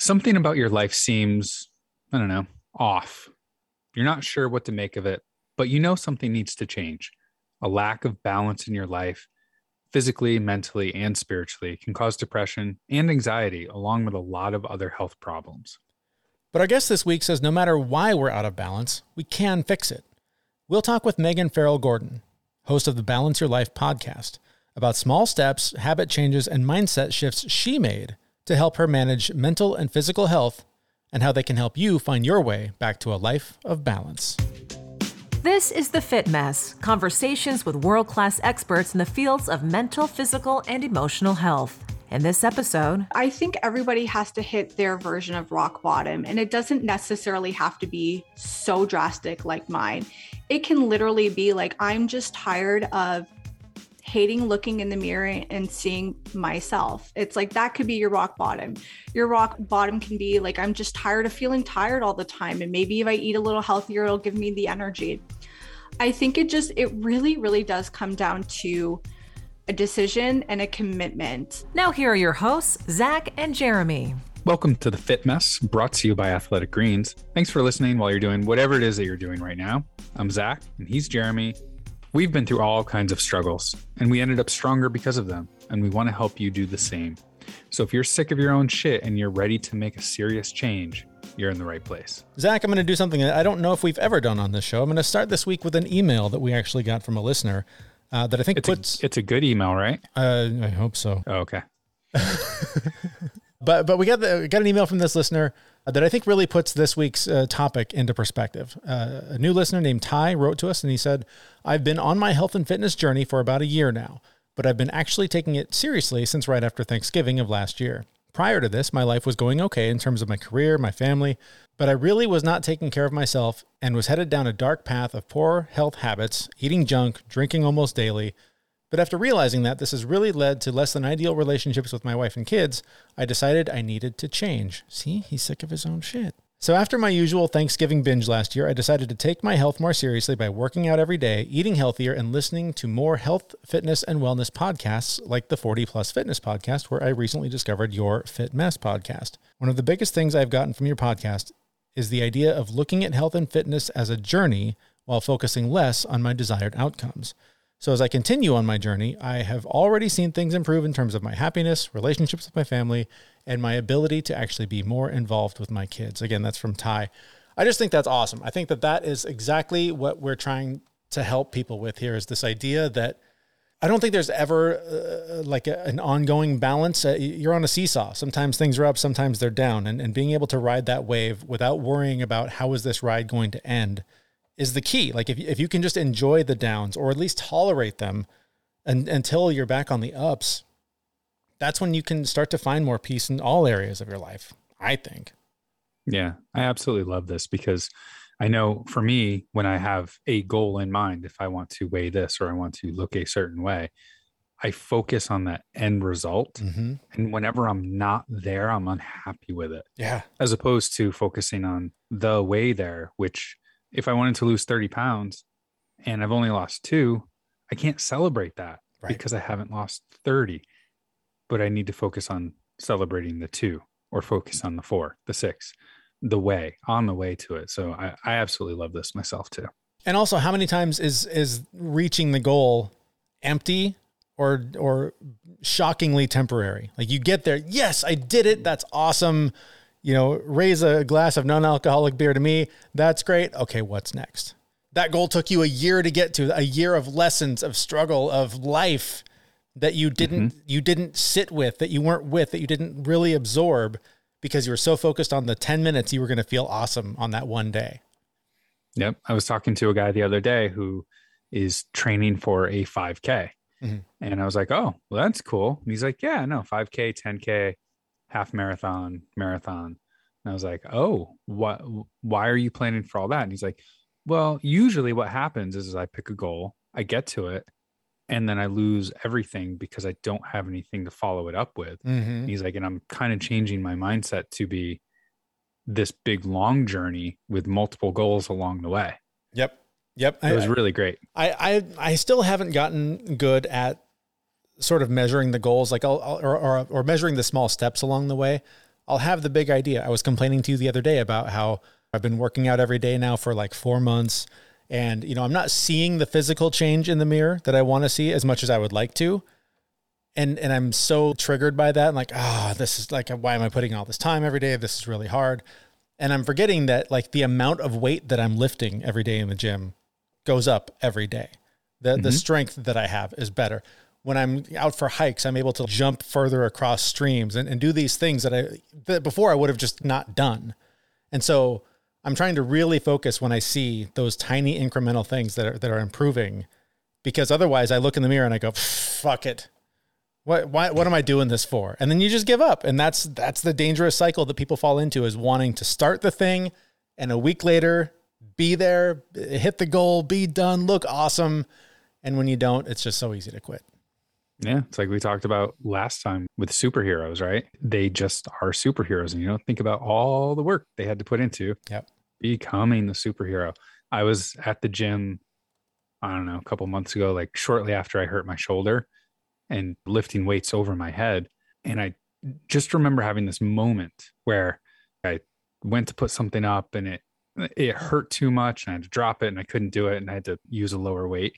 Something about your life seems, I don't know, off. You're not sure what to make of it, but you know something needs to change. A lack of balance in your life, physically, mentally, and spiritually, can cause depression and anxiety, along with a lot of other health problems. But our guest this week says no matter why we're out of balance, we can fix it. We'll talk with Megan Farrell Gordon, host of the Balance Your Life podcast, about small steps, habit changes, and mindset shifts she made to help her manage mental and physical health, and how they can help you find your way back to a life of balance. This is The Fit Mess, conversations with world-class experts in the fields of mental, physical, and emotional health. In this episode, I think everybody has to hit their version of rock bottom, and it doesn't necessarily have to be so drastic like mine. It can literally be like, I'm just tired of hating looking in the mirror and seeing myself. It's like, that could be your rock bottom. Your rock bottom can be like, I'm just tired of feeling tired all the time. And maybe if I eat a little healthier, it'll give me the energy. I think it really, really does come down to a decision and a commitment. Now here are your hosts, Zach and Jeremy. Welcome to The Fit Mess, brought to you by Athletic Greens. Thanks for listening while you're doing whatever it is that you're doing right now. I'm Zach, and he's Jeremy. We've been through all kinds of struggles, and we ended up stronger because of them, and we want to help you do the same. So if you're sick of your own shit and you're ready to make a serious change, you're in the right place. Zach, I'm going to do something that I don't know if we've ever done on this show. I'm going to start this week with an email that we actually got from a listener that I think it's a good email, right? I hope so. Oh, okay. But we got an email from this listener that I think really puts this week's topic into perspective. A new listener named Ty wrote to us and he said, I've been on my health and fitness journey for about a year now, but I've been actually taking it seriously since right after Thanksgiving of last year. Prior to this, my life was going okay in terms of my career, my family, but I really was not taking care of myself and was headed down a dark path of poor health habits, eating junk, drinking almost daily. But after realizing that this has really led to less than ideal relationships with my wife and kids, I decided I needed to change. See, he's sick of his own shit. So after my usual Thanksgiving binge last year, I decided to take my health more seriously by working out every day, eating healthier, and listening to more health, fitness, and wellness podcasts like the 40 Plus Fitness podcast, where I recently discovered your Fit Mess podcast. One of the biggest things I've gotten from your podcast is the idea of looking at health and fitness as a journey while focusing less on my desired outcomes. So as I continue on my journey, I have already seen things improve in terms of my happiness, relationships with my family, and my ability to actually be more involved with my kids. Again, that's from Ty. I just think that's awesome. I think that is exactly what we're trying to help people with here, is this idea that I don't think there's ever an ongoing balance. You're on a seesaw. Sometimes things are up, sometimes they're down. And being able to ride that wave without worrying about how is this ride going to end is the key. Like if you can just enjoy the downs, or at least tolerate them until you're back on the ups, that's when you can start to find more peace in all areas of your life, I think. Yeah, I absolutely love this, because I know for me, when I have a goal in mind, if I want to weigh this or I want to look a certain way, I focus on that end result. Mm-hmm. And whenever I'm not there, I'm unhappy with it. Yeah. As opposed to focusing on the way there, which if I wanted to lose 30 pounds and I've only lost 2, I can't celebrate that because I haven't lost 30. But I need to focus on celebrating the 2, or focus on the 4, the 6, on the way to it. So I absolutely love this myself too. And also, how many times is reaching the goal empty or shockingly temporary? Like you get there, yes, I did it. That's awesome. Raise a glass of non-alcoholic beer to me. That's great. Okay, what's next? That goal took you a year to get to, a year of lessons, of struggle, of life that you didn't sit with, that you weren't with, that you didn't really absorb because you were so focused on the 10 minutes you were going to feel awesome on that one day. Yep. I was talking to a guy the other day who is training for a 5K. Mm-hmm. And I was like, oh, well, that's cool. And he's like, yeah, no, 5K, 10K, half marathon. And I was like, oh, why are you planning for all that? And he's like, well, usually what happens is I pick a goal, I get to it, and then I lose everything because I don't have anything to follow it up with. Mm-hmm. He's like, and I'm kind of changing my mindset to be this big, long journey with multiple goals along the way. Yep. It was really great. I still haven't gotten good at sort of measuring the goals, like or measuring the small steps along the way. I'll have the big idea. I was complaining to you the other day about how I've been working out every day now for like 4 months. And, I'm not seeing the physical change in the mirror that I want to see as much as I would like to. And I'm so triggered by that. I'm like, this is like, why am I putting all this time every day? This is really hard. And I'm forgetting that like the amount of weight that I'm lifting every day in the gym goes up every day. The strength that I have is better. When I'm out for hikes, I'm able to jump further across streams and do these things that before I would have just not done. And so I'm trying to really focus when I see those tiny incremental things that are improving, because otherwise I look in the mirror and I go, fuck it. What am I doing this for? And then you just give up. And that's the dangerous cycle that people fall into, is wanting to start the thing and a week later be there, hit the goal, be done, look awesome. And when you don't, it's just so easy to quit. Yeah. It's like we talked about last time with superheroes, right? They just are superheroes, and you don't think about all the work they had to put into becoming the superhero. I was at the gym, I don't know, a couple months ago, like shortly after I hurt my shoulder, and lifting weights over my head. And I just remember having this moment where I went to put something up and it hurt too much, and I had to drop it and I couldn't do it, and I had to use a lower weight.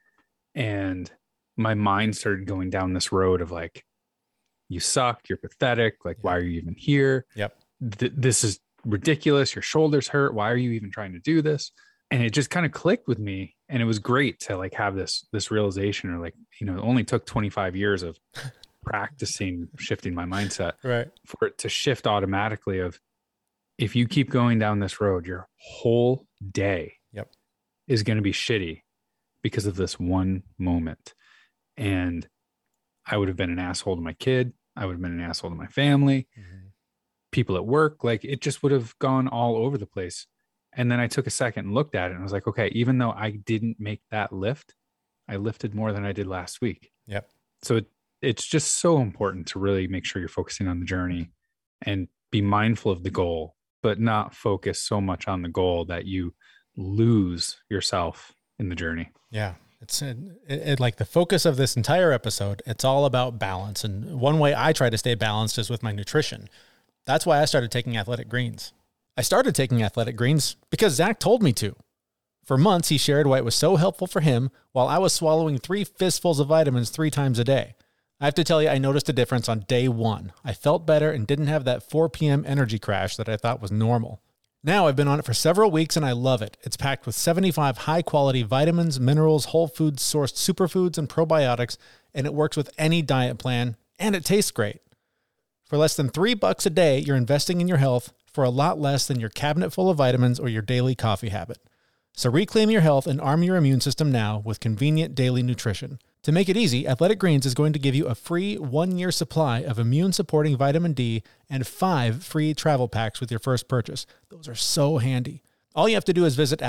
And my mind started going down this road of like, you suck, you're pathetic. Like, why are you even here? Yep. This is ridiculous. Your shoulders hurt. Why are you even trying to do this? And it just kind of clicked with me. And it was great to like have this realization, or like, it only took 25 years of practicing shifting my mindset, right, for it to shift automatically of, if you keep going down this road, your whole day is going to be shitty because of this one moment. And I would have been an asshole to my kid. I would have been an asshole to my family, people at work. Like, it just would have gone all over the place. And then I took a second and looked at it and I was like, okay, even though I didn't make that lift, I lifted more than I did last week. Yep. So it's just so important to really make sure you're focusing on the journey and be mindful of the goal, but not focus so much on the goal that you lose yourself in the journey. Yeah. It's like the focus of this entire episode. It's all about balance. And one way I try to stay balanced is with my nutrition. That's why I started taking Athletic Greens. I started taking Athletic Greens because Zach told me to. For months, he shared why it was so helpful for him while I was swallowing 3 fistfuls of vitamins 3 times a day. I have to tell you, I noticed a difference on day 1. I felt better and didn't have that 4 p.m. energy crash that I thought was normal. Now I've been on it for several weeks and I love it. It's packed with 75 high-quality vitamins, minerals, whole foods sourced superfoods, and probiotics, and it works with any diet plan, and it tastes great. For less than $3 a day, you're investing in your health for a lot less than your cabinet full of vitamins or your daily coffee habit. So reclaim your health and arm your immune system now with convenient daily nutrition. To make it easy, Athletic Greens is going to give you a free 1-year supply of immune-supporting vitamin D and 5 free travel packs with your first purchase. Those are so handy. All you have to do is visit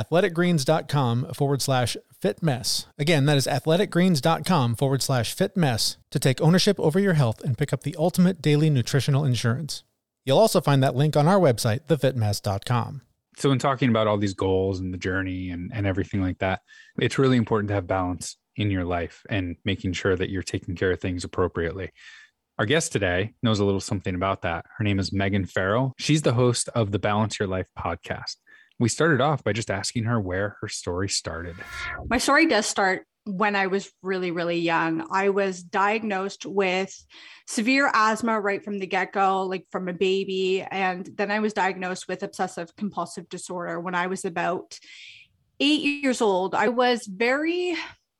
athleticgreens.com/fitmess. Again, that is athleticgreens.com/fitmess to take ownership over your health and pick up the ultimate daily nutritional insurance. You'll also find that link on our website, thefitmess.com. So in talking about all these goals and the journey and everything like that, it's really important to have balance in your life and making sure that you're taking care of things appropriately. Our guest today knows a little something about that. Her name is Megan Farrell. She's the host of the Balance Your Life podcast. We started off by just asking her where her story started. My story does start when I was really, really young. I was diagnosed with severe asthma right from the get-go, like from a baby. And then I was diagnosed with obsessive compulsive disorder when I was about 8 years old. I was very,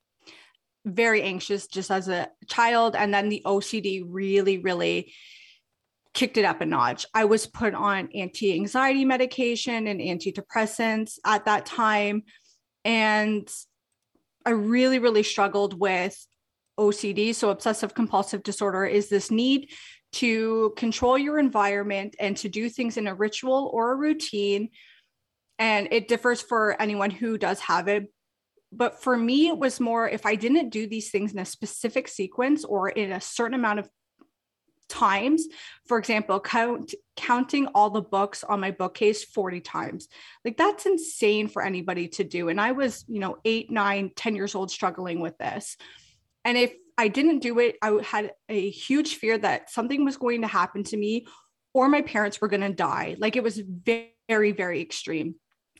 very anxious just as a child. And then the OCD really, really kicked it up a notch. I was put on anti-anxiety medication and antidepressants at that time. And I really, really struggled with OCD. So obsessive compulsive disorder is this need to control your environment and to do things in a ritual or a routine. And it differs for anyone who does have it. But for me, it was more, if I didn't do these things in a specific sequence or in a certain amount of times, for example, counting all the books on my bookcase 40 times, like that's insane for anybody to do. And I was, 8, 9, 10 years old struggling with this. And if I didn't do it, I had a huge fear that something was going to happen to me, or my parents were going to die. Like it was very, very extreme.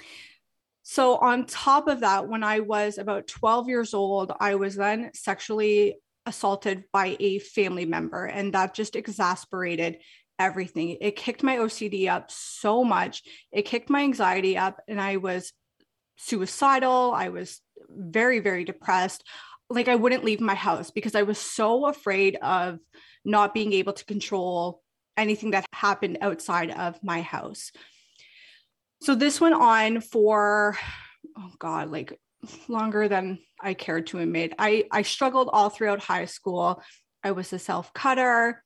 So on top of that, when I was about 12 years old, I was then sexually assaulted by a family member, and that just exasperated everything. It kicked my OCD up so much. It kicked my anxiety up, and I was suicidal. I was very, very depressed. Like I wouldn't leave my house because I was so afraid of not being able to control anything that happened outside of my house. So this went on for, oh God, like longer than I cared to admit. I struggled all throughout high school. I was a self-cutter.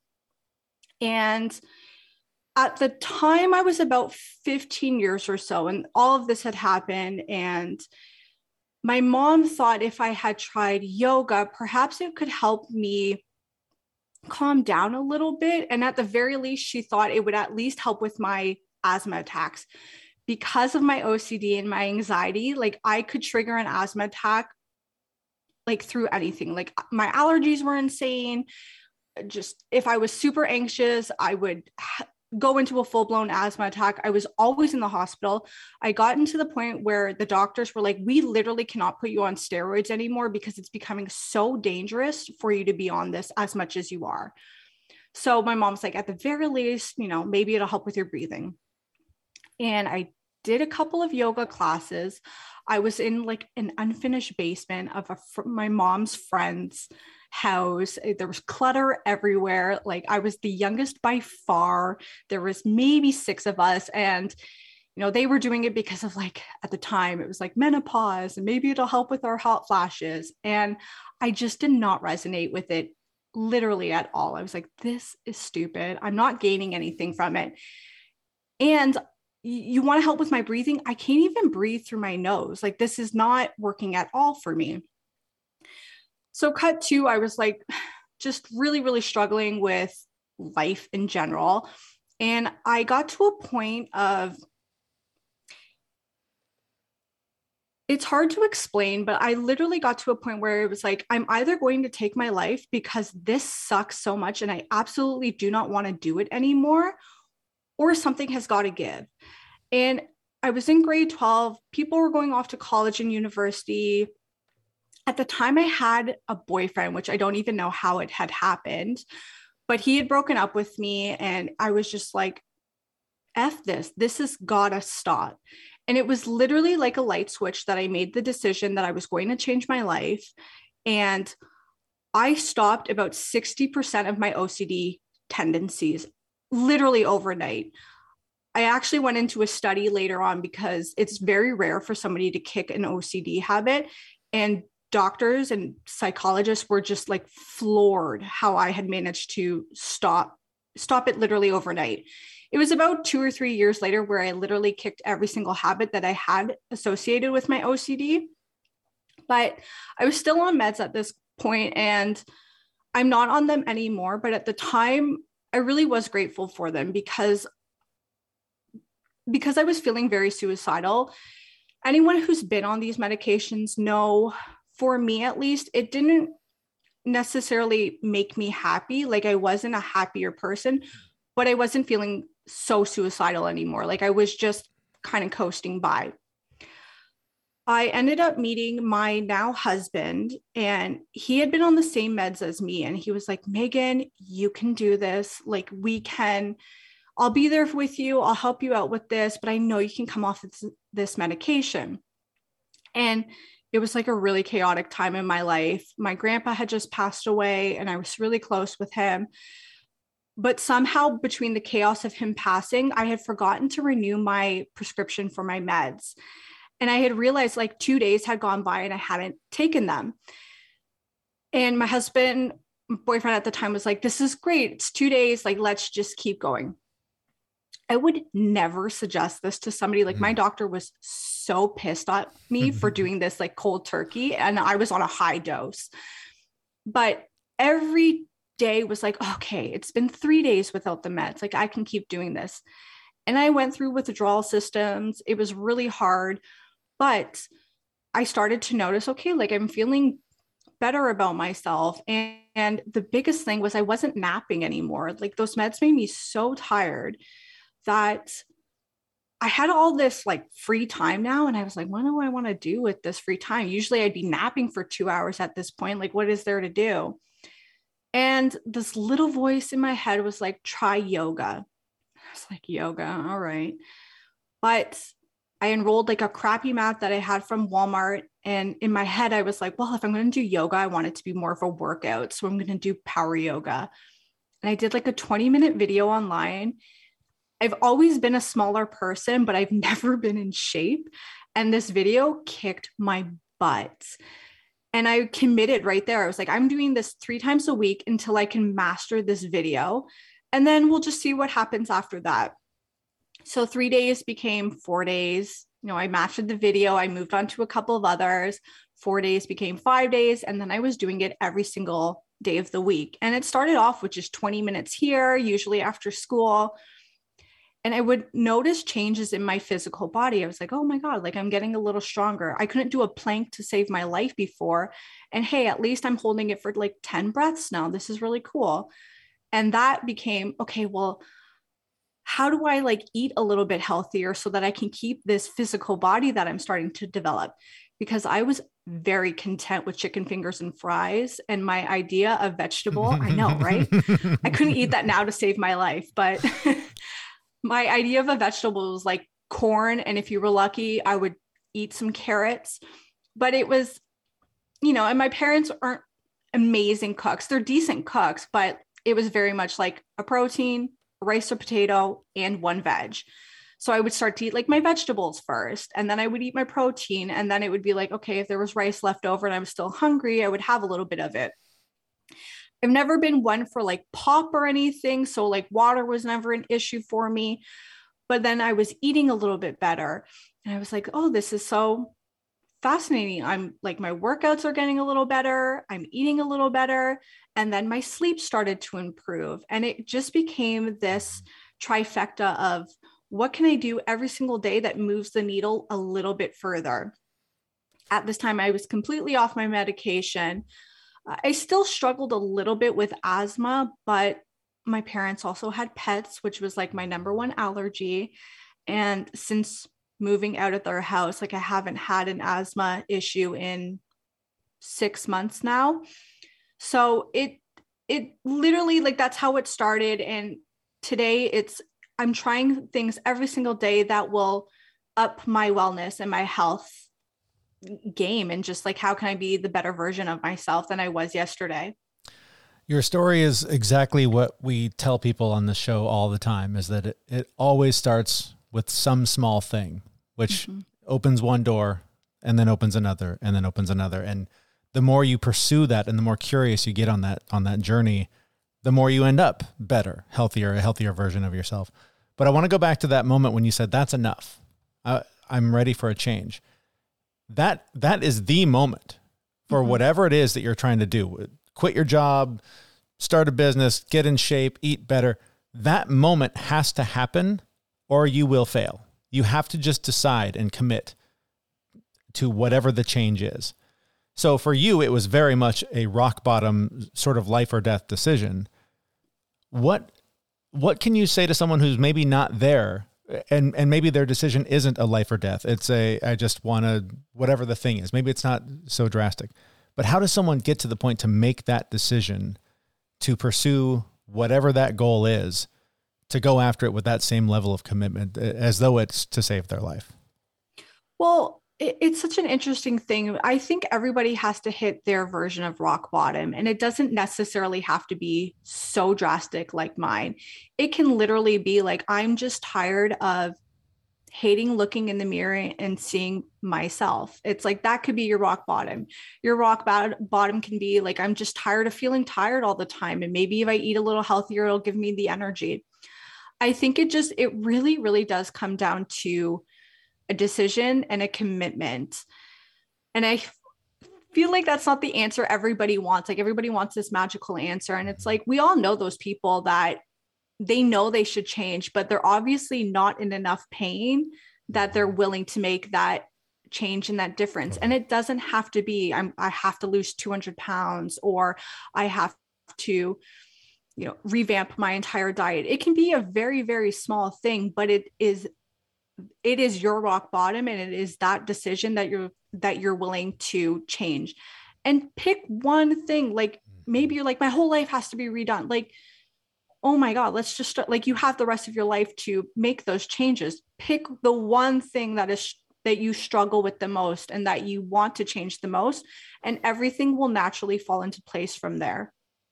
And at the time I was about 15 years or so, and all of this had happened. And my mom thought if I had tried yoga, perhaps it could help me calm down a little bit. And at the very least, she thought it would at least help with my asthma attacks. Because of my OCD and my anxiety, like I could trigger an asthma attack like through anything. Like my allergies were insane. Just if I was super anxious, I would go into a full-blown asthma attack. I was always in the hospital. I got into the point where the doctors were like, we literally cannot put you on steroids anymore because it's becoming so dangerous for you to be on this as much as you are. So my mom's like, at the very least, you know, maybe it'll help with your breathing. And I did a couple of yoga classes. I was in like an unfinished basement of my mom's friend's house. There was clutter everywhere. Like I was the youngest by far. There was maybe 6 of us. And, you know, they were doing it because of like, at the time it was like menopause and maybe it'll help with our hot flashes. And I just did not resonate with it literally at all. I was like, this is stupid. I'm not gaining anything from it. And you want to help with my breathing? I can't even breathe through my nose. Like this is not working at all for me. So cut to, I was like, just really, really struggling with life in general. And I got to a point of, it's hard to explain, but I literally got to a point where it was like, I'm either going to take my life because this sucks so much and I absolutely do not want to do it anymore, or something has got to give. And I was in grade 12. People were going off to college and university. At the time, I had a boyfriend, which I don't even know how it had happened, but he had broken up with me. And I was just like, F this. This has got to stop. And it was literally like a light switch that I made the decision that I was going to change my life. And I stopped about 60% of my OCD tendencies literally overnight. I actually went into a study later on because it's very rare for somebody to kick an OCD habit. And doctors and psychologists were just like floored how I had managed to stop it literally overnight. It was about 2 or 3 years later where I literally kicked every single habit that I had associated with my OCD. But I was still on meds at this point, and I'm not on them anymore. But at the time, I really was grateful for them because I was feeling very suicidal. Anyone who's been on these medications know, for me at least, it didn't necessarily make me happy. Like I wasn't a happier person, but I wasn't feeling so suicidal anymore. Like I was just kind of coasting by. I ended up meeting my now husband, and he had been on the same meds as me. And he was like, Megan, you can do this. Like I'll be there with you. I'll help you out with this, but I know you can come off this medication. And it was like a really chaotic time in my life. My grandpa had just passed away and I was really close with him. But somehow between the chaos of him passing, I had forgotten to renew my prescription for my meds. And I had realized like 2 days had gone by and I hadn't taken them. And my boyfriend at the time was like, this is great. It's 2 days. Like, let's just keep going. I would never suggest this to somebody. Like my doctor was so pissed at me for doing this like cold turkey, and I was on a high dose. But every day was like, okay, it's been 3 days without the meds. Like I can keep doing this. And I went through withdrawal systems. It was really hard, but I started to notice, okay, like I'm feeling better about myself. And the biggest thing was I wasn't napping anymore. Like those meds made me so tired that I had all this like free time now. And I was like, what do I want to do with this free time? Usually I'd be napping for 2 hours at this point. Like, what is there to do? And this little voice in my head was like, try yoga. I was like, yoga, all right. But I enrolled like a crappy mat that I had from Walmart. And in my head, I was like, well, if I'm going to do yoga, I want it to be more of a workout. So I'm going to do power yoga. And I did like a 20-minute video online. I've always been a smaller person, but I've never been in shape. And this video kicked my butt. And I committed right there. I was like, I'm doing this 3 times a week until I can master this video. And then we'll just see what happens after that. So 3 days became 4 days. You know, I mastered the video. I moved on to a couple of others. 4 days became 5 days. And then I was doing it every single day of the week. And it started off with just 20 minutes here, usually after school. And I would notice changes in my physical body. I was like, oh my God, like I'm getting a little stronger. I couldn't do a plank to save my life before. And hey, at least I'm holding it for like 10 breaths now. This is really cool. And that became, okay, well, how do I like eat a little bit healthier so that I can keep this physical body that I'm starting to develop? Because I was very content with chicken fingers and fries. And my idea of vegetable, I know, right? I couldn't eat that now to save my life, but my idea of a vegetable was like corn. And if you were lucky, I would eat some carrots. But it was, you know, and my parents aren't amazing cooks. They're decent cooks, but it was very much like a protein, rice or potato, and 1 veg. So I would start to eat like my vegetables first, and then I would eat my protein. And then it would be like, okay, if there was rice left over and I was still hungry, I would have a little bit of it. I've never been one for like pop or anything. So like water was never an issue for me, but then I was eating a little bit better. And I was like, oh, this is so fascinating. I'm like, my workouts are getting a little better. I'm eating a little better. And then my sleep started to improve. And it just became this trifecta of what can I do every single day that moves the needle a little bit further? At this time, I was completely off my medication. I still struggled a little bit with asthma, but my parents also had pets, which was like my number one allergy. And since moving out of their house, like I haven't had an asthma issue in 6 months now. So it literally, like, that's how it started. And today I'm trying things every single day that will up my wellness and my health game, and just like, how can I be the better version of myself than I was yesterday? Your story is exactly what we tell people on the show all the time, is that it always starts with some small thing, which opens one door and then opens another and then opens another. And the more you pursue that and the more curious you get on that journey, the more you end up better, a healthier version of yourself. But I want to go back to that moment when you said, that's enough. I'm ready for a change. That is the moment for whatever it is that you're trying to do. Quit your job, start a business, get in shape, eat better. That moment has to happen or you will fail. You have to just decide and commit to whatever the change is. So for you, it was very much a rock bottom sort of life or death decision. What can you say to someone who's maybe not there, and maybe their decision isn't a life or death? It's I just want to, whatever the thing is, maybe it's not so drastic, but how does someone get to the point to make that decision to pursue whatever that goal is, to go after it with that same level of commitment as though it's to save their life? Well, it's such an interesting thing. I think everybody has to hit their version of rock bottom, and it doesn't necessarily have to be so drastic like mine. It can literally be like, I'm just tired of hating looking in the mirror and seeing myself. It's like, that could be your rock bottom. Your rock bottom can be like, I'm just tired of feeling tired all the time. And maybe if I eat a little healthier, it'll give me the energy. I think it really, really does come down to a decision and a commitment. And I feel like that's not the answer everybody wants. Like, everybody wants this magical answer. And it's like, we all know those people that they know they should change, but they're obviously not in enough pain that they're willing to make that change and that difference. And it doesn't have to be, I have to lose 200 pounds, or I have to, revamp my entire diet. It can be a very, very small thing, but it is your rock bottom, and it is that decision that you're willing to change. And pick one thing. Like, maybe you're like, my whole life has to be redone. Like, oh my God, let's just start. Like, you have the rest of your life to make those changes. Pick the one thing that you struggle with the most and that you want to change the most, and everything will naturally fall into place from there.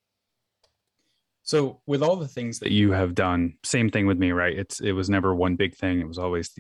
So with all the things that you have done, same thing with me, right? It was never one big thing. It was always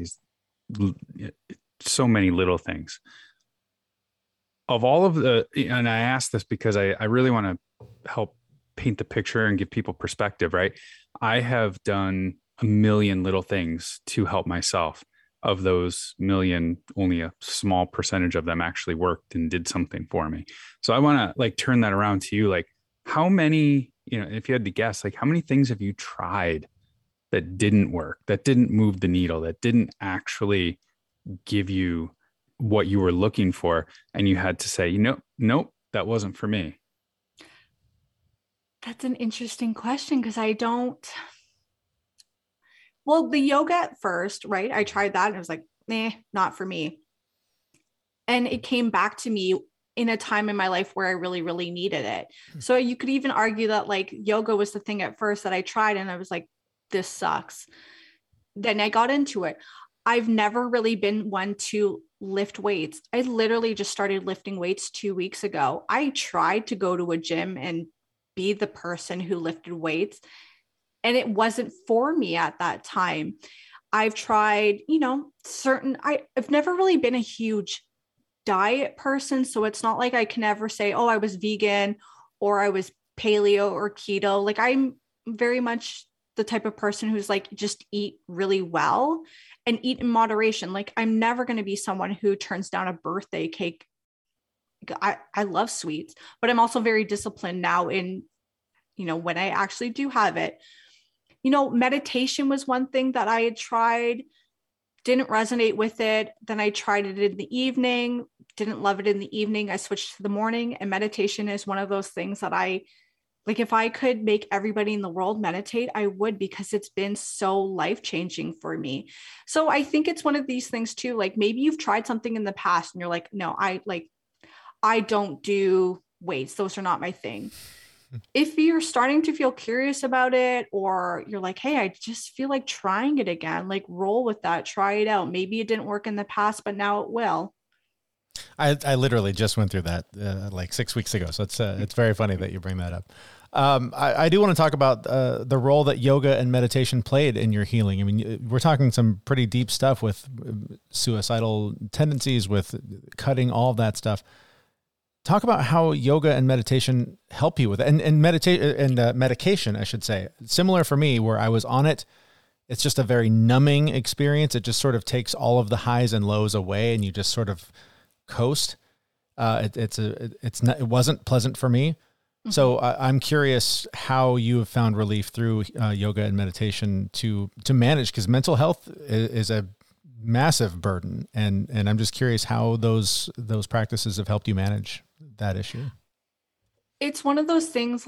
so many little things. Of all of and I ask this because I really want to help paint the picture and give people perspective, right? I have done a million little things to help myself. Of those million, only a small percentage of them actually worked and did something for me. So I want to turn that around to you. Like, how many, if you had to guess, how many things have you tried that didn't work, that didn't move the needle, that didn't actually give you what you were looking for, and you had to say, nope, that wasn't for me? That's an interesting question, because well, the yoga at first, right? I tried that and it was like, not for me. And it came back to me in a time in my life where I really, really needed it. So you could even argue that yoga was the thing at first that I tried and I was like, this sucks. Then I got into it. I've never really been one to lift weights. I literally just started lifting weights 2 weeks ago. I tried to go to a gym and be the person who lifted weights, and it wasn't for me at that time. I've tried, I've never really been a huge diet person. So it's not like I can ever say, oh, I was vegan or I was paleo or keto. I'm very much the type of person who's just eat really well and eat in moderation. I'm never going to be someone who turns down a birthday cake. I love sweets, but I'm also very disciplined now in, when I actually do have it. Meditation was one thing that I had tried, didn't resonate with it. Then I tried it in the evening, didn't love it in the evening. I switched to the morning, and meditation is one of those things that if I could make everybody in the world meditate, I would, because it's been so life-changing for me. So I think it's one of these things too. Maybe you've tried something in the past and you're like, no, I don't do weights. Those are not my thing. If you're starting to feel curious about it, or you're like, hey, I just feel like trying it again, roll with that, try it out. Maybe it didn't work in the past, but now it will. I literally just went through that 6 weeks ago. So it's very funny that you bring that up. I do want to talk about the role that yoga and meditation played in your healing. I mean, we're talking some pretty deep stuff with suicidal tendencies, with cutting, all of that stuff. Talk about how yoga and meditation help you with it, and medication, I should say. Similar for me, where I was on it. It's just a very numbing experience. It just sort of takes all of the highs and lows away, and you just sort of coast. It wasn't pleasant for me. Mm-hmm. So I'm curious how you have found relief through yoga and meditation to manage, because mental health is a massive burden, and I'm just curious how those practices have helped you manage that issue. It's one of those things,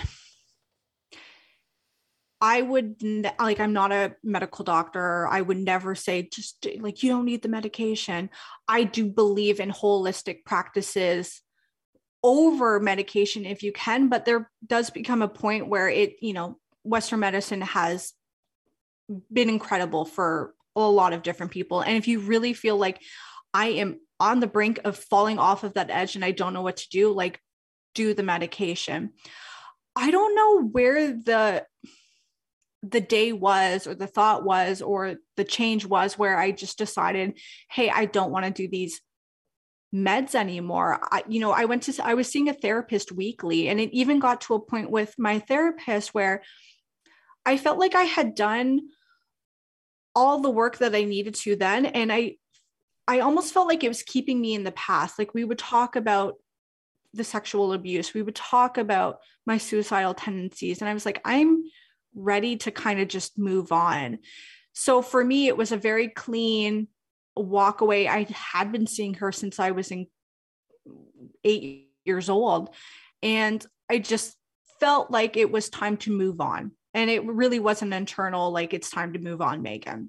I'm not a medical doctor. I would never say just you don't need the medication. I do believe in holistic practices over medication if you can, but there does become a point where Western medicine has been incredible for a lot of different people. And if you really feel like I am on the brink of falling off of that edge and I don't know what to do, do the medication. I don't know where the day was, or the thought was, or the change was, where I just decided, hey, I don't want to do these meds anymore. I was seeing a therapist weekly, and it even got to a point with my therapist where I felt like I had done all the work that I needed to then. And I almost felt like it was keeping me in the past. We would talk about the sexual abuse. We would talk about my suicidal tendencies. And I was like, I'm ready to kind of just move on. So for me, it was a very clean, walk away. I had been seeing her since I was 8 years old. And I just felt like it was time to move on. And it really wasn't internal, like it's time to move on, Megan.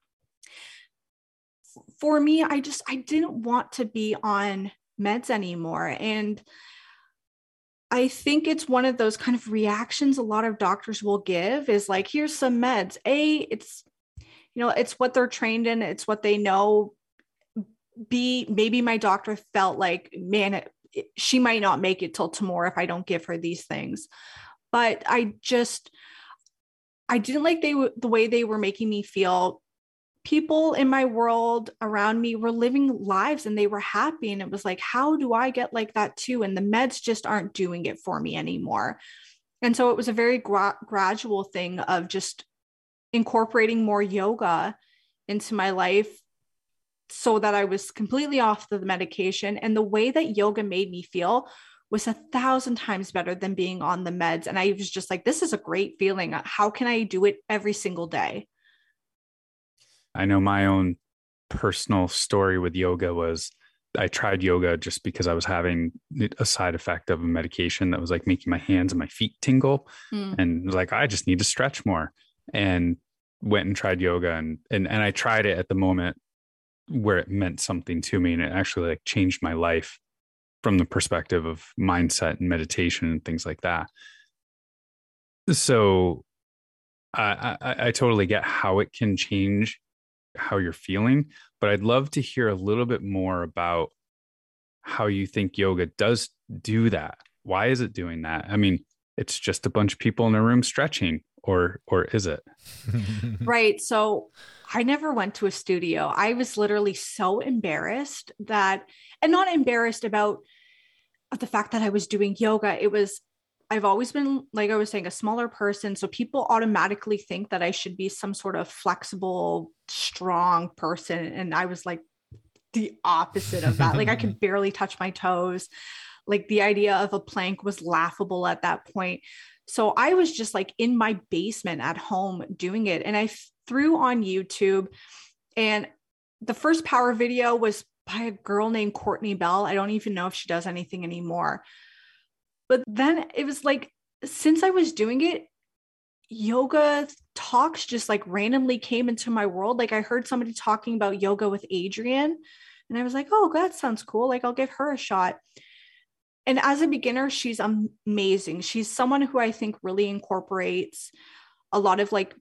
For me, I didn't want to be on meds anymore. And I think it's one of those kind of reactions a lot of doctors will give is like, here's some meds. It's, it's what they're trained in. It's what they know. B, maybe my doctor felt like, man, she might not make it till tomorrow if I don't give her these things. But I didn't like the way they were making me feel. People in my world around me were living lives and they were happy. And it was like, how do I get like that too? And the meds just aren't doing it for me anymore. And so it was a very gradual thing of just incorporating more yoga into my life so that I was completely off the medication. And the way that yoga made me feel was 1,000 times better than being on the meds. And I was just like, this is a great feeling. How can I do it every single day? I know my own personal story with yoga was I tried yoga just because I was having a side effect of a medication that was like making my hands and my feet tingle. And like, I just need to stretch more, and went and tried yoga. And I tried it at the moment where it meant something to me. And it actually like changed my life from the perspective of mindset and meditation and things like that. So I totally get how it can change how you're feeling, but I'd love to hear a little bit more about how you think yoga does do that. Why is it doing that? I mean, it's just a bunch of people in a room stretching, or is it? Right. So I never went to a studio. I was literally so embarrassed and not embarrassed about the fact that I was doing yoga. I've always been, like I was saying, a smaller person. So people automatically think that I should be some sort of flexible, strong person. And I was like the opposite of that. Like I could barely touch my toes. Like the idea of a plank was laughable at that point. So I was just like in my basement at home doing it. And I threw on YouTube, and the first power video was by a girl named Courtney Bell. I don't even know if she does anything anymore. But then it was like, since I was doing it, yoga talks just like randomly came into my world. Like I heard somebody talking about yoga with Adriene, and I was like, oh, that sounds cool. Like I'll give her a shot. And as a beginner, she's amazing. She's someone who I think really incorporates a lot of like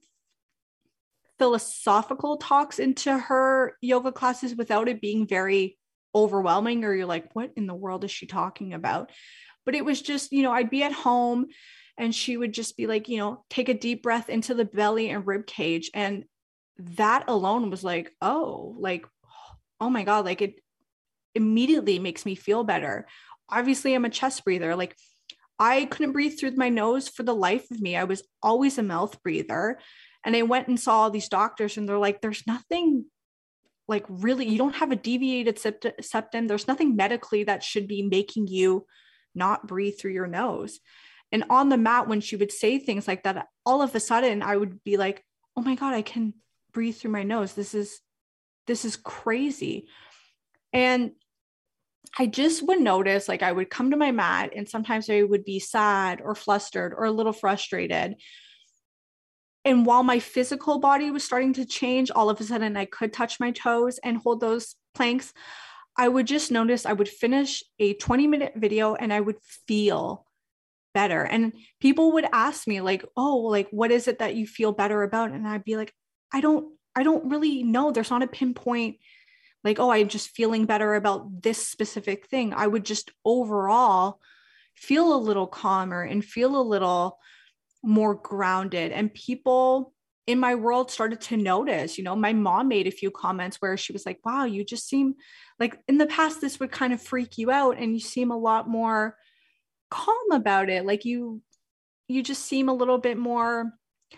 philosophical talks into her yoga classes without it being very overwhelming, or you're like, what in the world is she talking about? But it was just, I'd be at home and she would just be like, take a deep breath into the belly and rib cage. And that alone was like, oh my God, like it immediately makes me feel better. Obviously, I'm a chest breather. Like I couldn't breathe through my nose for the life of me. I was always a mouth breather. And I went and saw all these doctors, and they're like, there's nothing like really, you don't have a deviated septum. There's nothing medically that should be making you not breathe through your nose. And on the mat, when she would say things like that, all of a sudden I would be like, oh my God, I can breathe through my nose. This is crazy. And I just would notice, like I would come to my mat and sometimes I would be sad or flustered or a little frustrated. And while my physical body was starting to change, all of a sudden I could touch my toes and hold those planks. I would just notice I would finish a 20-minute video and I would feel better. And people would ask me like, oh, like, what is it that you feel better about? And I'd be like, I don't really know. There's not a pinpoint, like, oh, I'm just feeling better about this specific thing. I would just overall feel a little calmer and feel a little more grounded. And people in my world started to notice, my mom made a few comments where she was like, wow, you just seem like in the past, this would kind of freak you out and you seem a lot more calm about it. Like you just seem a little bit more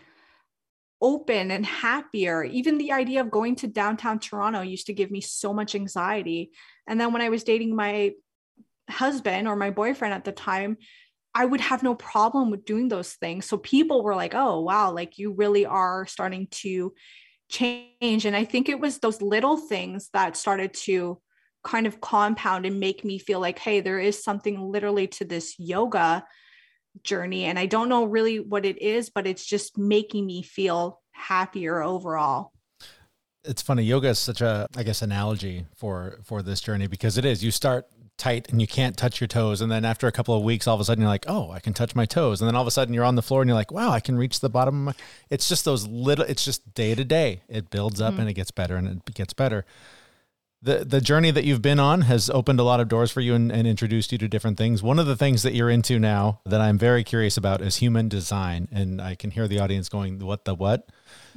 open and happier. Even the idea of going to downtown Toronto used to give me so much anxiety. And then when I was dating my husband or my boyfriend at the time, I would have no problem with doing those things. So people were like, oh, wow, like you really are starting to change. And I think it was those little things that started to kind of compound and make me feel like, hey, there is something literally to this yoga journey. And I don't know really what it is, but it's just making me feel happier overall. It's funny. Yoga is such a, I guess, analogy for this journey, because it is, you start tight and you can't touch your toes. And then after a couple of weeks, all of a sudden you're like, oh, I can touch my toes. And then all of a sudden you're on the floor and you're like, wow, I can reach the bottom of my, it's just those little, it's just day to day. It builds up and it gets better and it gets better. The journey that you've been on has opened a lot of doors for you and introduced you to different things. One of the things that you're into now that I'm very curious about is human design. And I can hear the audience going, what the what?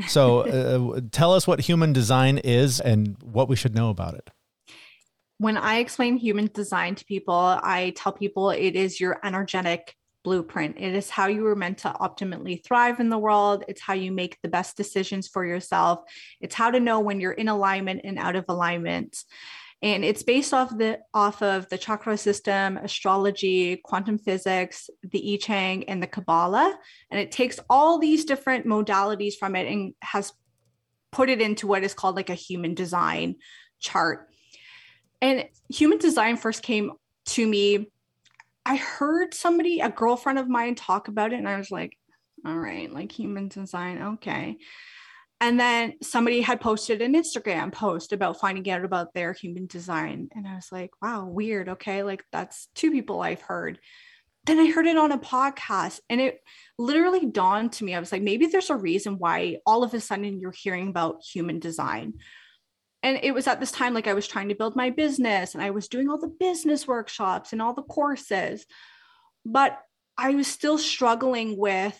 So tell us what human design is and what we should know about it. When I explain human design to people, I tell people it is your energetic blueprint. It is how you were meant to optimally thrive in the world. It's how you make the best decisions for yourself. It's how to know when you're in alignment and out of alignment. And it's based off of the chakra system, astrology, quantum physics, the I Ching, and the Kabbalah. And it takes all these different modalities from it and has put it into what is called like a human design chart. And human design first came to me. I heard somebody, a girlfriend of mine, talk about it. And I was like, all right, like human design. Okay. And then somebody had posted an Instagram post about finding out about their human design. And I was like, wow, weird. Okay. Like that's two people I've heard. Then I heard it on a podcast and it literally dawned to me. I was like, maybe there's a reason why all of a sudden you're hearing about human design. And it was at this time, like I was trying to build my business and I was doing all the business workshops and all the courses, but I was still struggling with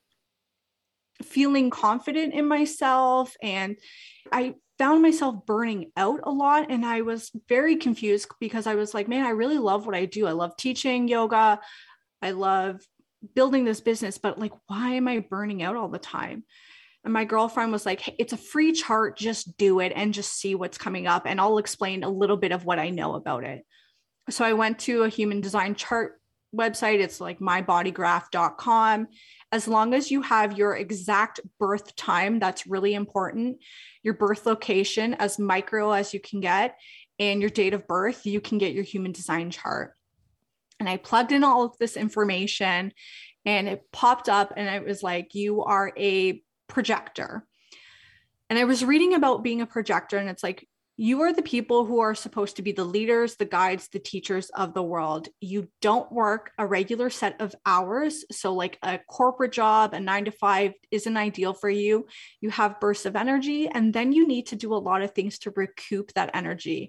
feeling confident in myself. And I found myself burning out a lot. And I was very confused because I was like, man, I really love what I do. I love teaching yoga. I love building this business, but like, why am I burning out all the time? And my girlfriend was like, hey, it's a free chart. Just do it and just see what's coming up. And I'll explain a little bit of what I know about it. So I went to a human design chart website. It's like mybodygraph.com. As long as you have your exact birth time, that's really important. Your birth location, as micro as you can get, and your date of birth, you can get your human design chart. And I plugged in all of this information and it popped up and it was like, you are a projector. And I was reading about being a projector and it's like, you are the people who are supposed to be the leaders, the guides, the teachers of the world. You don't work a regular set of hours. So like a corporate job, a 9-to-5 isn't ideal for you. You have bursts of energy and then you need to do a lot of things to recoup that energy.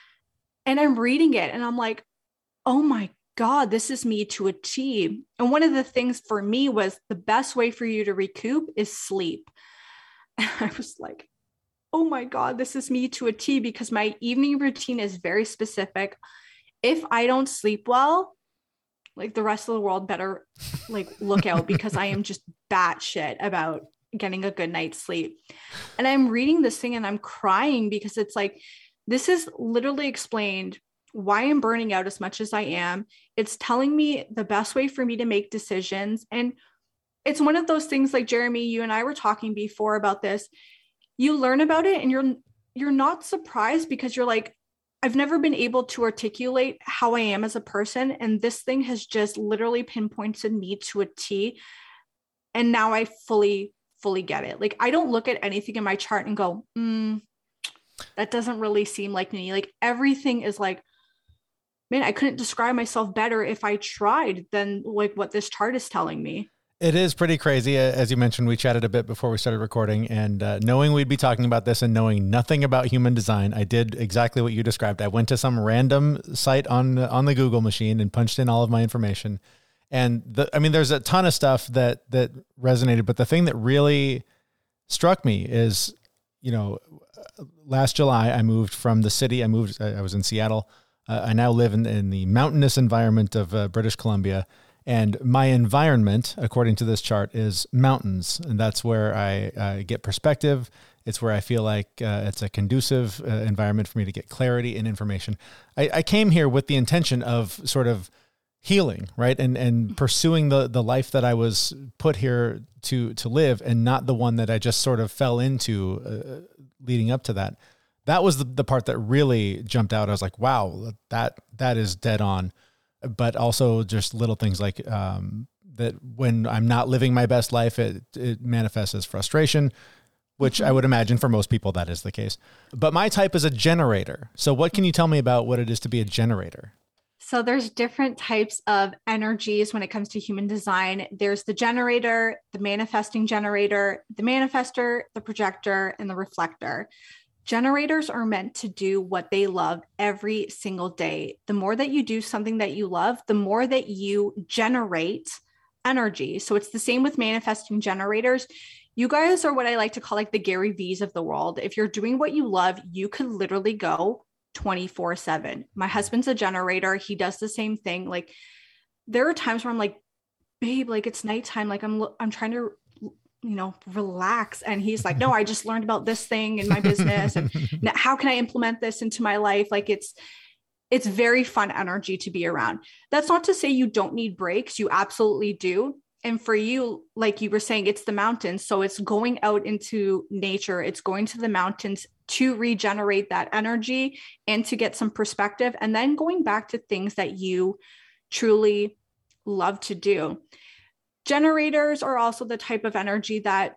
And I'm reading it and I'm like, oh my God, this is me to a T. And one of the things for me was the best way for you to recoup is sleep. And I was like, oh my God, this is me to a T because my evening routine is very specific. If I don't sleep well, like the rest of the world better like look out because I am just batshit about getting a good night's sleep. And I'm reading this thing and I'm crying because it's like, this is literally explained why I'm burning out as much as I am. It's telling me the best way for me to make decisions. And it's one of those things like Jeremy, you and I were talking before about this. You learn about it and you're not surprised because you're like, I've never been able to articulate how I am as a person. And this thing has just literally pinpointed me to a T. And now I fully get it. Like, I don't look at anything in my chart and go, that doesn't really seem like me. Like everything is like, man, I couldn't describe myself better if I tried than like what this chart is telling me. It is pretty crazy. As you mentioned, we chatted a bit before we started recording, and knowing we'd be talking about this and knowing nothing about human design, I did exactly what you described. I went to some random site on the Google machine and punched in all of my information. And there's a ton of stuff that resonated, but the thing that really struck me is, last July I moved from the city. I was in Seattle. I now live in the mountainous environment of British Columbia. And my environment, according to this chart, is mountains. And that's where I get perspective. It's where I feel like it's a conducive environment for me to get clarity and information. I came here with the intention of sort of healing, right? And pursuing the life that I was put here to live, and not the one that I just sort of fell into leading up to that. That was the part that really jumped out. I was like, wow, that is dead on. But also just little things like that when I'm not living my best life, it manifests as frustration, which I would imagine for most people that is the case. But my type is a generator. So what can you tell me about what it is to be a generator? So there's different types of energies when it comes to human design. There's the generator, the manifesting generator, the manifester, the projector, and the reflector. Generators are meant to do what they love every single day. The more that you do something that you love, the more that you generate energy. So it's the same with manifesting generators. You guys are what I like to call like the Gary V's of the world. If you're doing what you love, you could literally go 24/7. My husband's a generator. He does the same thing. Like there are times where I'm like, babe, like it's nighttime. Like I'm trying to, relax. And he's like, no, I just learned about this thing in my business. And now how can I implement this into my life? Like it's very fun energy to be around. That's not to say you don't need breaks. You absolutely do. And for you, like you were saying, it's the mountains. So it's going out into nature. It's going to the mountains to regenerate that energy and to get some perspective. And then going back to things that you truly love to do. Generators are also the type of energy that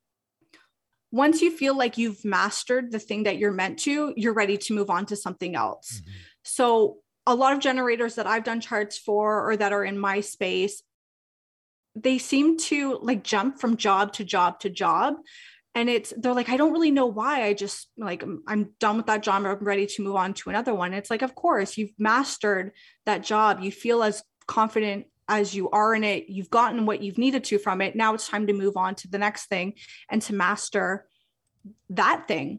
once you feel like you've mastered the thing that you're meant to, you're ready to move on to something else. Mm-hmm. So a lot of generators that I've done charts for or that are in my space, they seem to like jump from job to job to job. And they're like, I don't really know why. I just like, I'm done with that job. I'm ready to move on to another one. It's like, of course, you've mastered that job. You feel as confident as you are in it. You've gotten what you've needed to from it. Now it's time to move on to the next thing and to master that thing.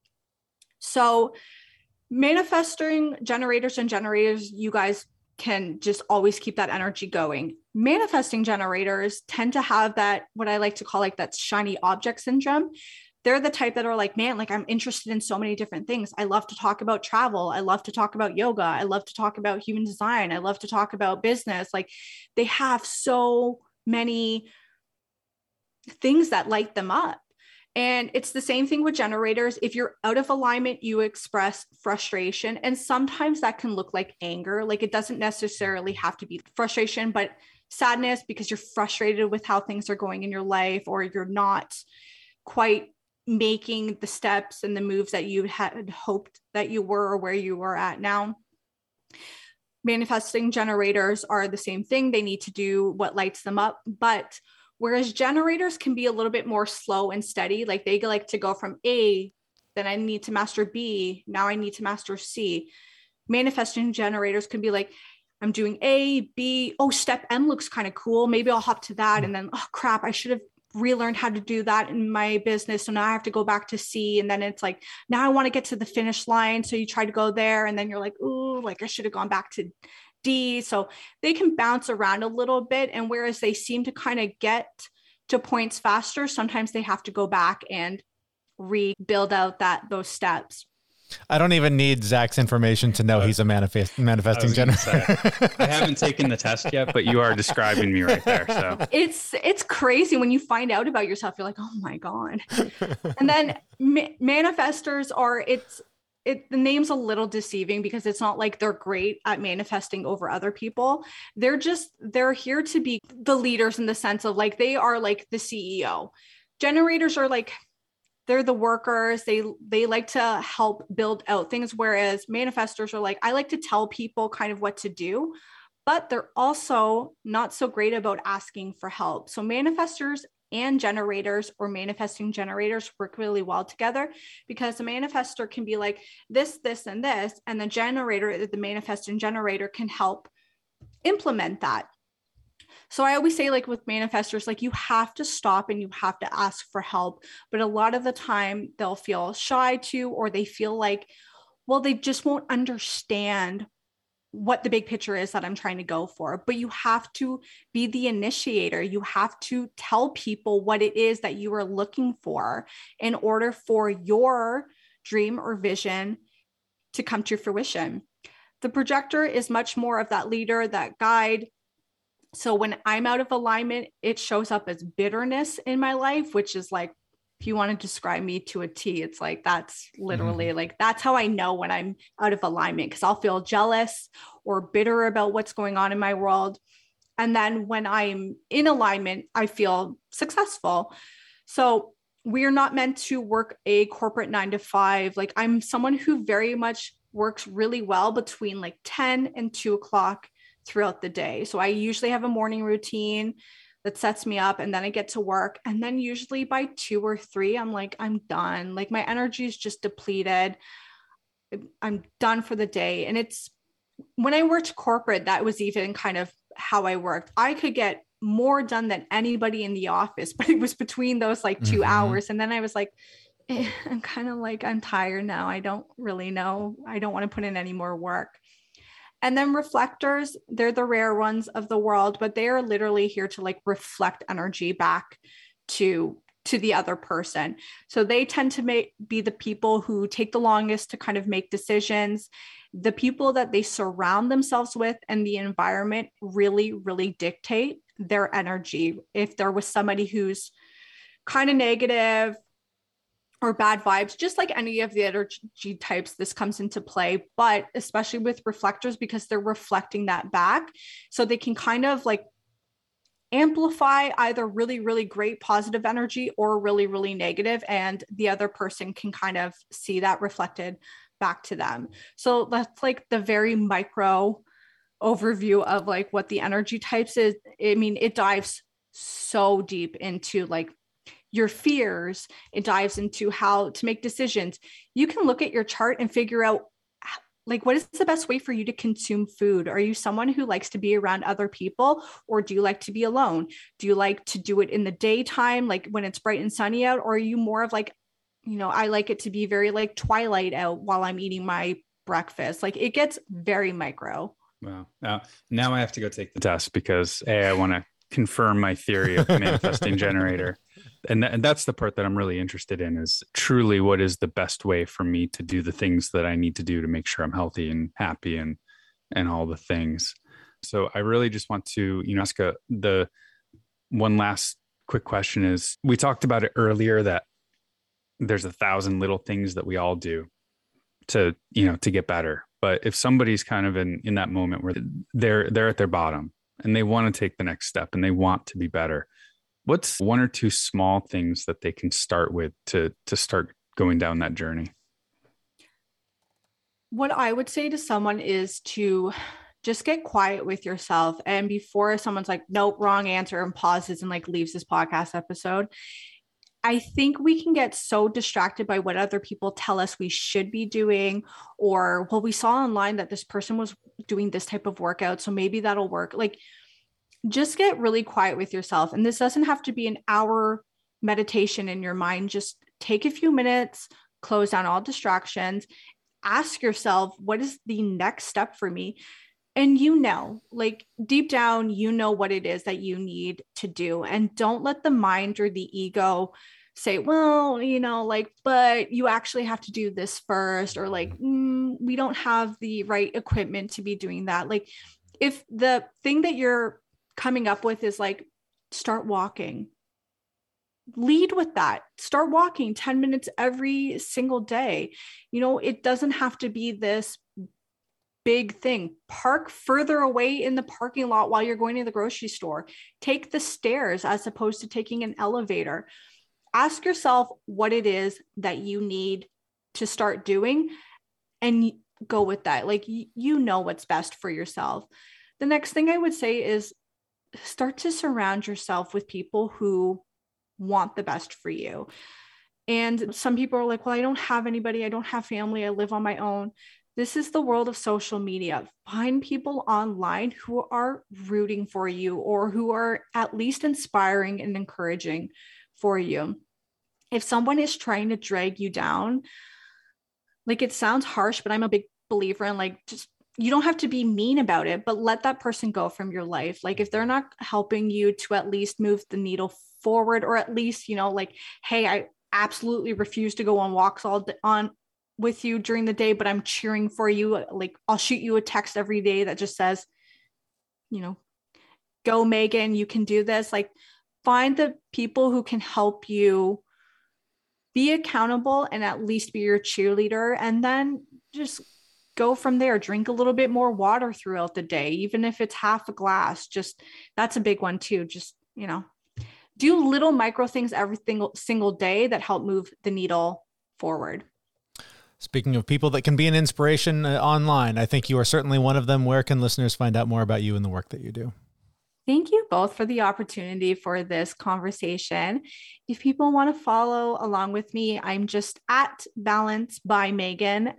So manifesting generators, you guys can just always keep that energy going. Manifesting generators tend to have that, what I like to call like that shiny object syndrome. They're the type that are like, man, like I'm interested in so many different things. I love to talk about travel. I love to talk about yoga. I love to talk about human design. I love to talk about business. Like they have so many things that light them up. And it's the same thing with generators. If you're out of alignment, you express frustration. And sometimes that can look like anger. Like it doesn't necessarily have to be frustration, but sadness because you're frustrated with how things are going in your life, or you're not quite making the steps and the moves that you had hoped that you were, or where you were at now. Manifesting generators are the same thing. They need to do what lights them up, but whereas generators can be a little bit more slow and steady, like they like to go from A, then I need to master B, now I need to master C. Manifesting generators can be like, I'm doing A, B, oh, step M looks kind of cool. Maybe I'll hop to that. And then, oh crap, I should have relearned how to do that in my business. So now I have to go back to C. And then it's like, now I want to get to the finish line. So you try to go there and then you're like, ooh, like I should have gone back to D. So they can bounce around a little bit. And whereas they seem to kind of get to points faster, sometimes they have to go back and rebuild out those steps. I don't even need Zach's information to know he's a manifesting generator. I haven't taken the test yet, but you are describing me right there. So it's crazy when you find out about yourself. You're like, oh my God. And then manifestors are, the name's a little deceiving because it's not like they're great at manifesting over other people. They're here to be the leaders in the sense of like, they are like the CEO. Generators are like, they're the workers. They like to help build out things. Whereas manifestors are like, I like to tell people kind of what to do, but they're also not so great about asking for help. So manifestors and generators or manifesting generators work really well together because the manifestor can be like this, and this, and the manifesting generator can help implement that. So I always say, like with manifestors, like you have to stop and you have to ask for help. But a lot of the time they'll feel shy to, or they feel like, well, they just won't understand what the big picture is that I'm trying to go for. But you have to be the initiator. You have to tell people what it is that you are looking for in order for your dream or vision to come to fruition. The projector is much more of that leader, that guide. So when I'm out of alignment, it shows up as bitterness in my life, which is like, if you want to describe me to a T, it's like, that's literally like, that's how I know when I'm out of alignment, because I'll feel jealous or bitter about what's going on in my world. And then when I'm in alignment, I feel successful. So we're not meant to work a corporate 9 to 5. Like, I'm someone who very much works really well between like 10 and 2 o'clock throughout the day. So I usually have a morning routine that sets me up, and then I get to work. And then usually by 2 or 3, I'm like, I'm done. Like, my energy is just depleted. I'm done for the day. And it's when I worked corporate, that was even kind of how I worked. I could get more done than anybody in the office, but it was between those like 2 hours. And then I was like, I'm kind of like, I'm tired now. I don't really know. I don't want to put in any more work. And then reflectors, they're the rare ones of the world, but they are literally here to like reflect energy back to the other person. So they tend to be the people who take the longest to kind of make decisions. The people that they surround themselves with and the environment really, really dictate their energy. If there was somebody who's kind of negative or bad vibes, just like any of the energy types, this comes into play, but especially with reflectors, because they're reflecting that back. So they can kind of like amplify either really, really great positive energy or really, really negative, and the other person can kind of see that reflected back to them. So that's like the very micro overview of like what the energy types is. I mean, it dives so deep into like your fears. It dives into how to make decisions. You can look at your chart and figure out like, what is the best way for you to consume food? Are you someone who likes to be around other people, or do you like to be alone? Do you like to do it in the daytime, like when it's bright and sunny out? Or are you more of like, I like it to be very like twilight out while I'm eating my breakfast? Like, it gets very micro. Wow. Now I have to go take the test because I want to confirm my theory of manifesting generator. And that's the part that I'm really interested in, is truly what is the best way for me to do the things that I need to do to make sure I'm healthy and happy and all the things. So I really just want to, ask the one last quick question is, we talked about it earlier that there's 1,000 little things that we all do to get better. But if somebody's kind of in that moment where they're at their bottom and they want to take the next step and they want to be better, what's 1 or 2 small things that they can start with to start going down that journey? What I would say to someone is to just get quiet with yourself. And before someone's like, nope, wrong answer, and pauses and like leaves this podcast episode, I think we can get so distracted by what other people tell us we should be doing, or, well, we saw online that this person was doing this type of workout, so maybe that'll work. Like, just get really quiet with yourself. And this doesn't have to be an hour meditation in your mind. Just take a few minutes, close down all distractions, ask yourself, what is the next step for me? And like deep down, what it is that you need to do. And don't let the mind or the ego say, well, but you actually have to do this first, or like, we don't have the right equipment to be doing that. Like, if the thing that you're coming up with is like, start walking, lead with that. Start walking 10 minutes every single day. It doesn't have to be this big thing. Park further away in the parking lot while you're going to the grocery store. Take the stairs as opposed to taking an elevator. Ask yourself what it is that you need to start doing and go with that. Like, what's best for yourself. The next thing I would say is start to surround yourself with people who want the best for you. And some people are like, well, I don't have anybody. I don't have family. I live on my own. This is the world of social media. Find people online who are rooting for you, or who are at least inspiring and encouraging for you. If someone is trying to drag you down, like, it sounds harsh, but I'm a big believer in like, just, you don't have to be mean about it, but let that person go from your life. Like, if they're not helping you to at least move the needle forward, or at least, like, hey, I absolutely refuse to go on walks with you during the day, but I'm cheering for you. Like I'll shoot you a text every day that just says, you know, go Megan, you can do this. Like find the people who can help you be accountable and at least be your cheerleader. And then just go from there. Drink a little bit more water throughout the day, even if it's half a glass. Just that's a big one too. Just, you know, do little micro things every single day that help move the needle forward. Speaking of people that can be an inspiration online, I think you are certainly one of them. Where can listeners find out more about you and the work that you do? Thank you both for the opportunity for this conversation. If people want to follow along with me, I'm just at Balance by Megan,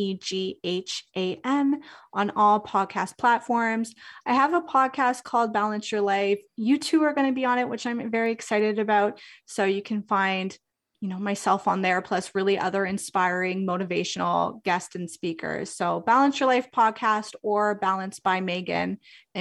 MEGHAN, on all podcast platforms. I have a podcast called Balance Your Life. You two are going to be on it, which I'm very excited about. So you can find, you know, myself on there, plus really other inspiring, motivational guests and speakers. So Balance Your Life podcast or Balance by Megan,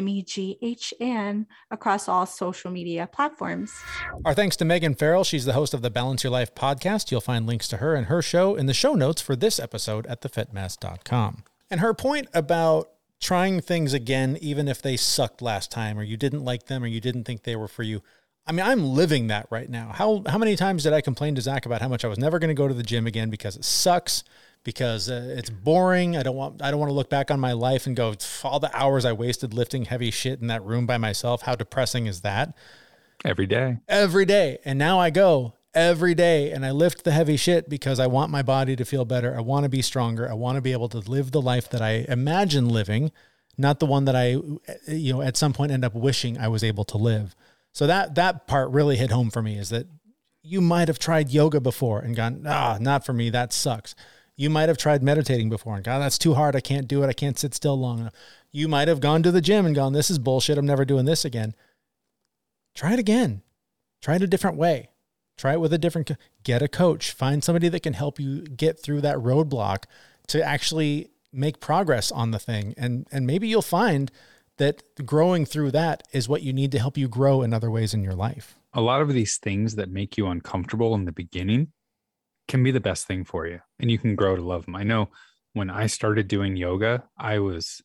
MEGHAN, across all social media platforms. Our thanks to Megan Farrell. She's the host of the Balance Your Life podcast. You'll find links to her and her show in the show notes for this episode at thefitmess.com. And her point about trying things again, even if they sucked last time, or you didn't like them, or you didn't think they were for you. I mean, I'm living that right now. How many times did I complain to Zach about how much I was never going to go to the gym again because it sucks, because it's boring. I don't want to look back on my life and go, all the hours I wasted lifting heavy shit in that room by myself. How depressing is that? Every day. And now I go every day and I lift the heavy shit because I want my body to feel better. I want to be stronger. I want to be able to live the life that I imagine living, not the one that I, you know, at some point end up wishing I was able to live. So that part really hit home for me, is that you might have tried yoga before and gone, not for me, that sucks. You might have tried meditating before and gone, that's too hard, I can't do it, I can't sit still long enough. You might have gone to the gym and gone, this is bullshit, I'm never doing this again. Try it again. Try it a different way. Try it with get a coach. Find somebody that can help you get through that roadblock to actually make progress on the thing. And maybe you'll find that growing through that is what you need to help you grow in other ways in your life. A lot of these things that make you uncomfortable in the beginning can be the best thing for you, and you can grow to love them. I know when I started doing yoga, I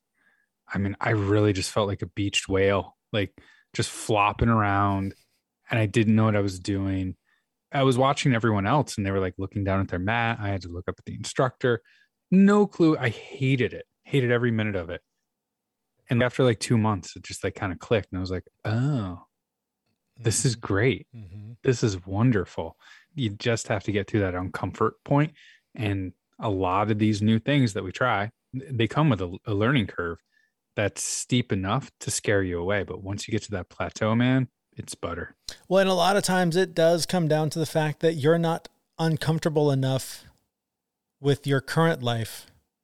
really just felt like a beached whale, like just flopping around, and I didn't know what I was doing. I was watching everyone else and they were like looking down at their mat. I had to look up at the instructor. No clue. I hated it. Hated every minute of it. And after like 2 months, it just like kind of clicked. And I was like, oh, this is great. Mm-hmm. This is wonderful. You just have to get through that uncomfort point. And a lot of these new things that we try, they come with a learning curve that's steep enough to scare you away. But once you get to that plateau, man, it's butter. Well, and a lot of times it does come down to the fact that you're not uncomfortable enough with your current life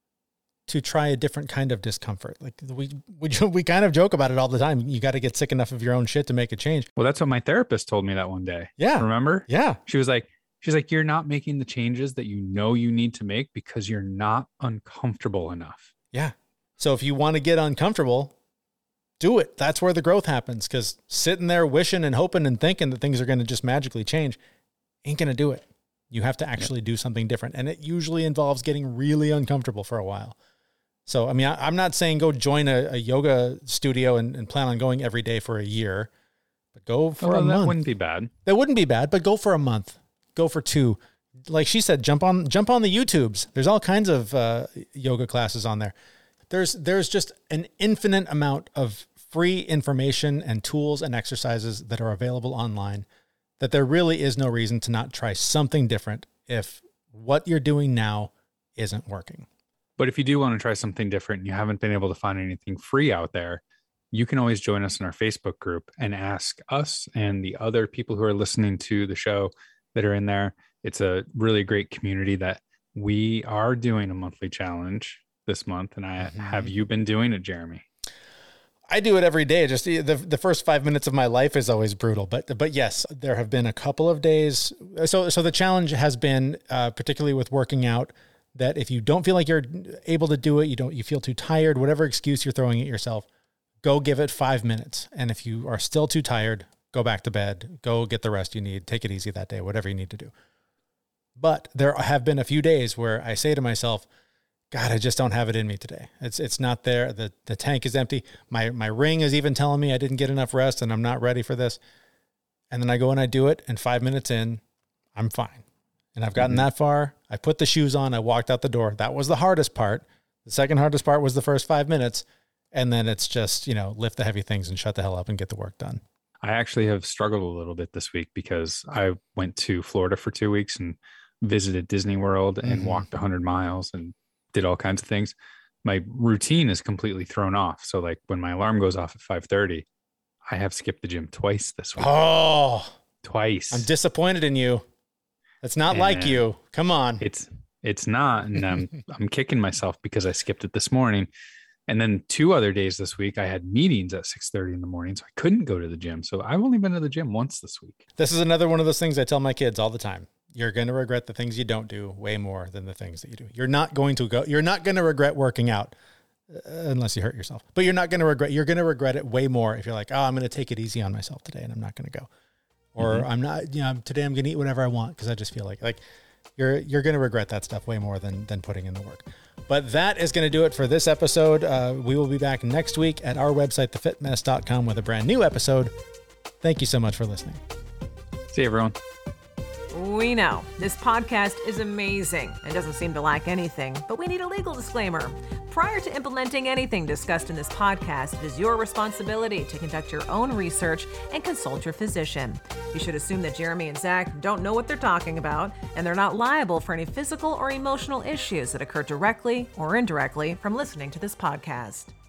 to try a different kind of discomfort. Like we kind of joke about it all the time. You got to get sick enough of your own shit to make a change. Well, that's what my therapist told me that one day. Yeah. Remember? Yeah. She's like, you're not making the changes that you know you need to make because you're not uncomfortable enough. Yeah. So if you want to get uncomfortable, do it. That's where the growth happens, because sitting there wishing and hoping and thinking that things are going to just magically change ain't going to do it. You have to actually do something different. And it usually involves getting really uncomfortable for a while. So, I mean, I'm not saying go join a yoga studio and plan on going every day for a year, but go for a month. That wouldn't be bad. That wouldn't be bad, but go for a month. Go for 2. Like she said, jump on the YouTubes. There's all kinds of yoga classes on there. There's just an infinite amount of free information and tools and exercises that are available online, that there really is no reason to not try something different if what you're doing now isn't working. But if you do want to try something different and you haven't been able to find anything free out there, you can always join us in our Facebook group and ask us and the other people who are listening to the show that are in there. It's a really great community that we are doing a monthly challenge this month. And have you been doing it, Jeremy? I do it every day. Just the first 5 minutes of my life is always brutal, but yes, there have been a couple of days. So the challenge has been, particularly with working out, that if you don't feel like you're able to do it, you feel too tired, whatever excuse you're throwing at yourself, go give it 5 minutes. And if you are still too tired, go back to bed, go get the rest you need, take it easy that day, whatever you need to do. But there have been a few days where I say to myself, God, I just don't have it in me today. It's not there. The tank is empty. My ring is even telling me I didn't get enough rest and I'm not ready for this. And then I go and I do it, and 5 minutes in, I'm fine. And I've gotten that far. I put the shoes on. I walked out the door. That was the hardest part. The second hardest part was the first 5 minutes. And then it's just, lift the heavy things and shut the hell up and get the work done. I actually have struggled a little bit this week because I went to Florida for 2 weeks and visited Disney World and walked 100 miles and did all kinds of things. My routine is completely thrown off. So like when my alarm goes off at 5:30, I have skipped the gym twice this week. Oh, twice. I'm disappointed in you. That's not like you. Come on. It's not. And I'm kicking myself because I skipped it this morning. And then 2 other days this week, I had meetings at 6:30 in the morning. So I couldn't go to the gym. So I've only been to the gym once this week. This is another one of those things I tell my kids all the time. You're going to regret the things you don't do way more than the things that you do. You're not going to regret working out unless you hurt yourself, but you're going to regret it way more if you're like, oh, I'm going to take it easy on myself today and I'm not going to go. Or I'm not, today I'm going to eat whatever I want because I just feel like you're going to regret that stuff way more than putting in the work. But that is going to do it for this episode. We will be back next week at our website, thefitmess.com, with a brand new episode. Thank you so much for listening. See you, everyone. We know this podcast is amazing and doesn't seem to lack anything, but we need a legal disclaimer. Prior to implementing anything discussed in this podcast, it is your responsibility to conduct your own research and consult your physician. You should assume that Jeremy and Zach don't know what they're talking about, and they're not liable for any physical or emotional issues that occur directly or indirectly from listening to this podcast.